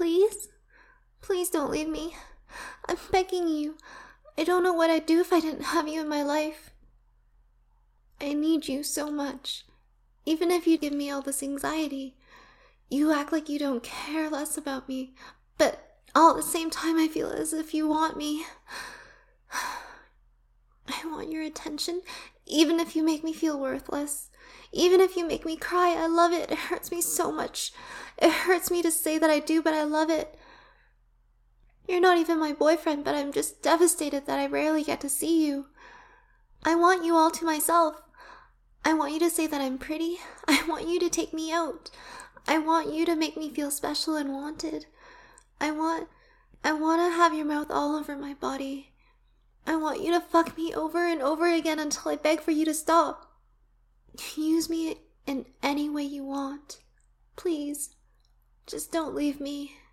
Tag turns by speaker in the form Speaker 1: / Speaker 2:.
Speaker 1: Please? Please don't leave me. I'm begging you. I don't know what I'd do if I didn't have you in my life. I need you so much. Even if you give me all this anxiety, you act like you don't care less about me, but all at the same time I feel as if you want me. I want your attention, even if you make me feel worthless. Even if you make me cry, I love it. It hurts me so much. It hurts me to say that I do, but I love it. You're not even my boyfriend, but I'm just devastated that I rarely get to see you. I want you all to myself. I want you to say that I'm pretty. I want you to take me out. I want you to make me feel special and wanted. I want to have your mouth all over my body. I want you to fuck me over and over again until I beg for you to stop. Use me in any way you want. Please, just don't leave me.